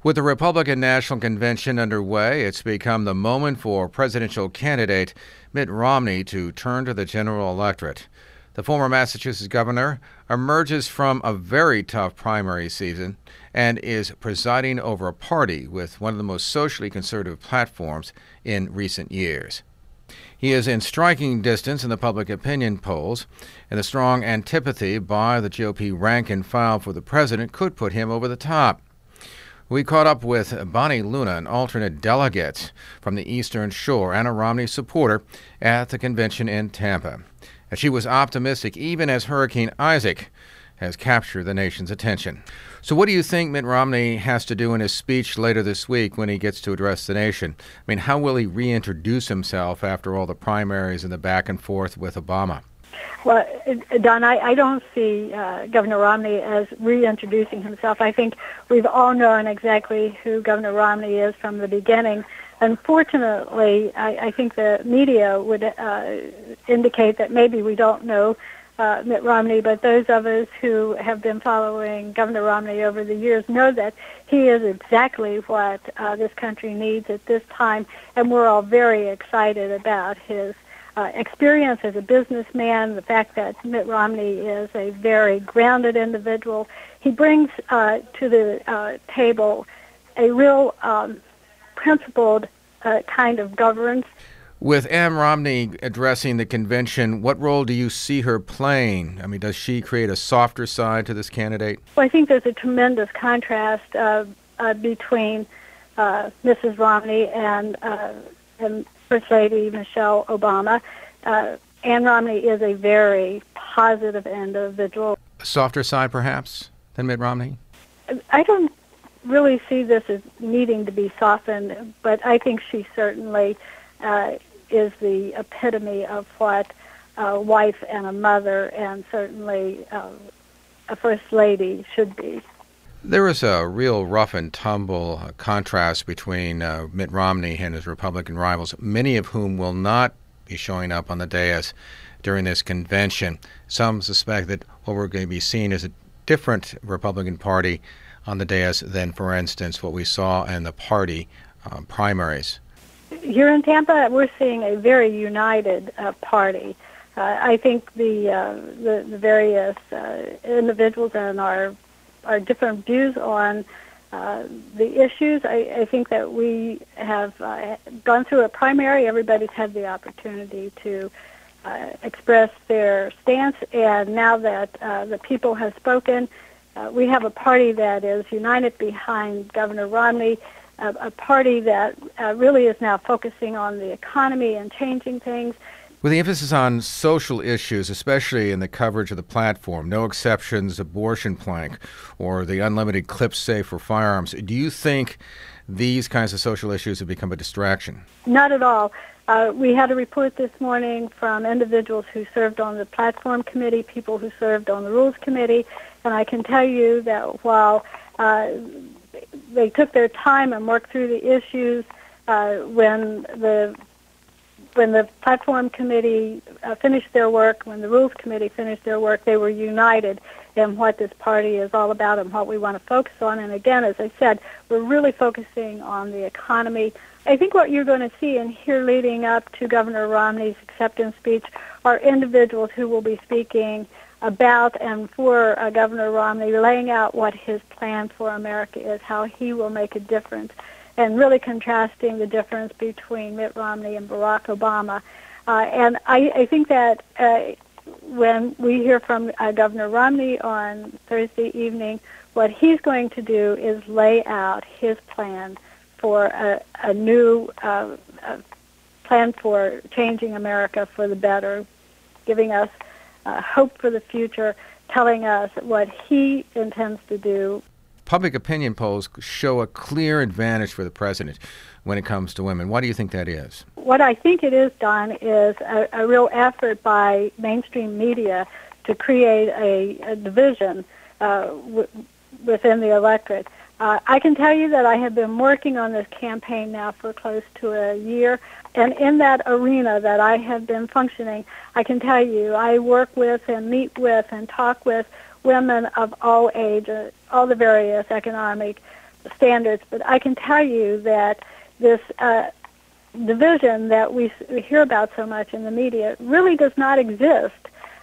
With the Republican National Convention underway, it's become the moment for presidential candidate Mitt Romney to turn to the general electorate. The former Massachusetts governor emerges from a very tough primary season and is presiding over a party with one of the most socially conservative platforms in recent years. He is in striking distance in the public opinion polls, and the strong antipathy by the GOP rank and file for the president could put him over the top. We caught up with Bonnie Luna, an alternate delegate from the Eastern Shore and a Romney supporter at the convention in Tampa. And she was optimistic even as Hurricane Isaac has captured the nation's attention. So what do you think Mitt Romney has to do in his speech later this week when he gets to address the nation? I mean, how will he reintroduce himself after all the primaries and the back and forth with Obama? Well, Don, I don't see Governor Romney as reintroducing himself. I think we've all known exactly who Governor Romney is from the beginning. Unfortunately, I think the media would indicate that maybe we don't know Mitt Romney, but those of us who have been following Governor Romney over the years know that he is exactly what this country needs at this time, and we're all very excited about his experience as a businessman, the fact that Mitt Romney is a very grounded individual. He brings to the table a real principled kind of governance. With Ann Romney addressing the convention, what role do you see her playing? I mean, does she create a softer side to this candidate? Well, I think there's a tremendous contrast between Mrs. Romney and First Lady Michelle Obama. Ann Romney is a very positive individual. A softer side, perhaps, than Mitt Romney? I don't really see this as needing to be softened, but I think she certainly is the epitome of what a wife and a mother and certainly a First Lady should be. There is a real rough and tumble contrast between Mitt Romney and his Republican rivals, many of whom will not be showing up on the dais during this convention. Some suspect that what we're going to be seeing is a different Republican Party on the dais than, for instance, what we saw in the party primaries. Here in Tampa, we're seeing a very united party. I think the various individuals and our different views on the issues. I think that we have gone through a primary. Everybody's had the opportunity to express their stance, and now that the people have spoken, we have a party that is united behind Governor Romney, a party that really is now focusing on the economy and changing things. With the emphasis on social issues, especially in the coverage of the platform, no exceptions, abortion plank, or the unlimited clip safe for firearms, do you think these kinds of social issues have become a distraction? Not at all. We had a report this morning from individuals who served on the platform committee, people who served on the rules committee, and I can tell you that while they took their time and worked through the issues, when the platform committee finished their work, when the rules committee finished their work, they were united in what this party is all about and what we want to focus on. And again, as I said, we're really focusing on the economy. I think what you're going to see and hear leading up to Governor Romney's acceptance speech are individuals who will be speaking about and for Governor Romney, laying out what his plan for America is, how he will make a difference, and really contrasting the difference between Mitt Romney and Barack Obama. And I think that when we hear from Governor Romney on Thursday evening, what he's going to do is lay out his plan for a new plan for changing America for the better, giving us hope for the future, telling us what he intends to do. Public opinion polls show a clear advantage for the president when it comes to women. Why do you think that is? What I think it is, Don, is a real effort by mainstream media to create a division within the electorate. I can tell you that I have been working on this campaign now for close to a year, and in that arena that I have been functioning, I can tell you I work with and meet with and talk with women of all age, all the various economic standards. But I can tell you that this division that we hear about so much in the media really does not exist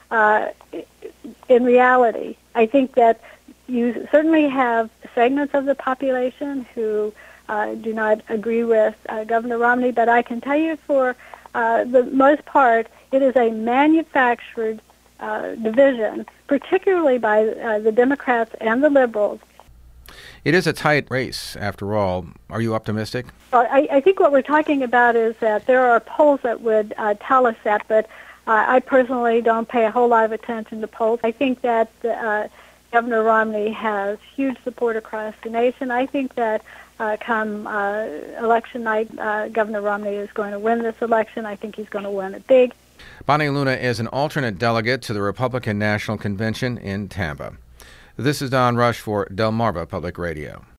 in reality. I think that you certainly have segments of the population who do not agree with Governor Romney, but I can tell you for the most part, it is a manufactured division, particularly by the Democrats and the liberals. It is a tight race, after all. Are you optimistic? Well, I think what we're talking about is that there are polls that would tell us that, but I personally don't pay a whole lot of attention to polls. I think that Governor Romney has huge support across the nation. I think that come election night, Governor Romney is going to win this election. I think he's going to win it big. Bonnie Luna is an alternate delegate to the Republican National Convention in Tampa. This is Don Rush for Delmarva Public Radio.